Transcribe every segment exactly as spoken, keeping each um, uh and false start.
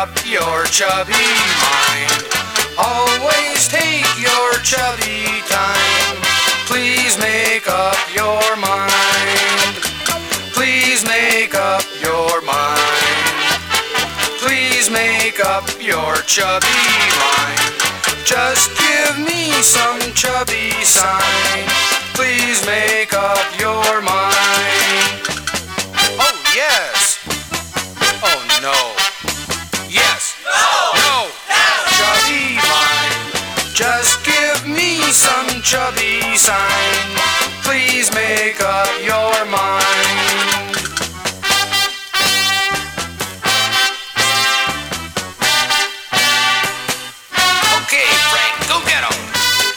up your chubby mind. Always take your chubby time. Please make up your mind. Please make up your mind. Please make up your chubby mind. Just give me some chubby sign. Please make up your mind. Oh, yes. Oh, no. Yes. No. No. Yes. Chubby mind. Just give me some chubby sign. Please make up your mind. Okay, Frank, go get 'em.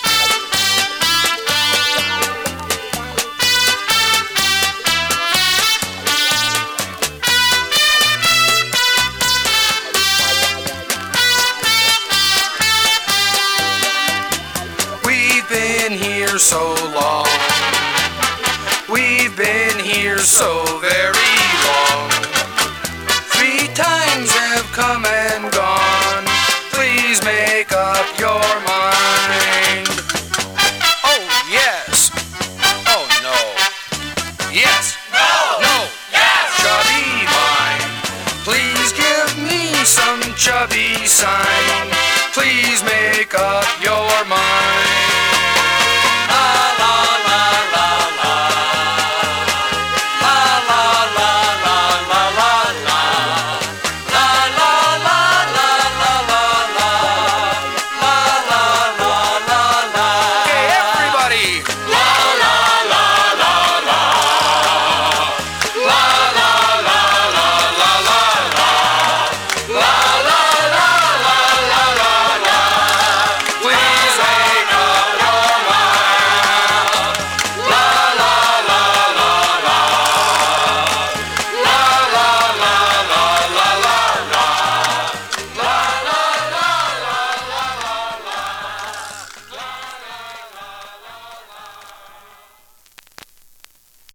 We've been here so long. We've been here so very long. Three times have come and gone. Please make up your mind. Oh, yes. Oh, no. Yes. No. No. Yes. Chubby mind. Please give me some chubby sign. Please make up your mind.